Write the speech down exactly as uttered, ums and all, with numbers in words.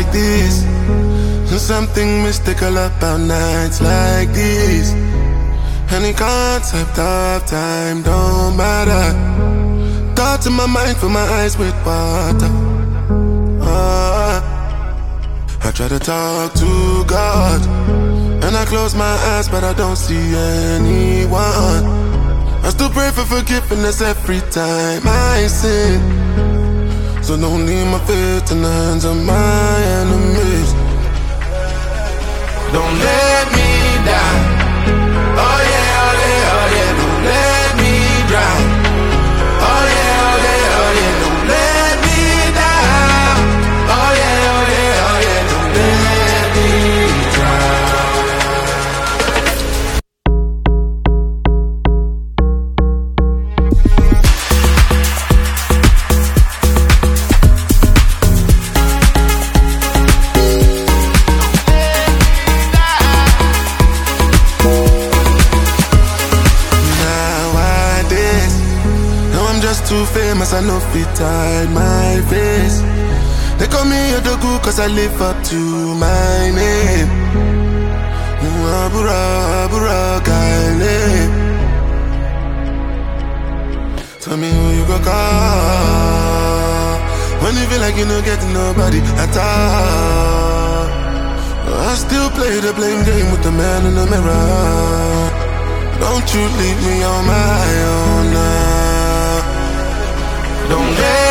like this. There's something mystical about nights like these. Any concept of time don't matter. Thoughts in my mind, fill my eyes with water. uh, I try to talk to God, and I close my eyes but I don't see anyone. I still pray for forgiveness every time I sin. So don't leave my faith in the hands of my enemies. Don't let me die. Oh yeah, oh yeah, oh yeah. Don't let me drown. Oh yeah, oh yeah, oh yeah. Don't let me die. Oh yeah, oh yeah, oh yeah. Don't let me drown. Too famous, I know fit hide my face. They call me Odogu cause I live up to my name. Abura, Abura, Kaile. Tell me who you go call when you feel like you don't get nobody at all. I still play the blame game with the man in the mirror. Don't you leave me on my own now. Don't let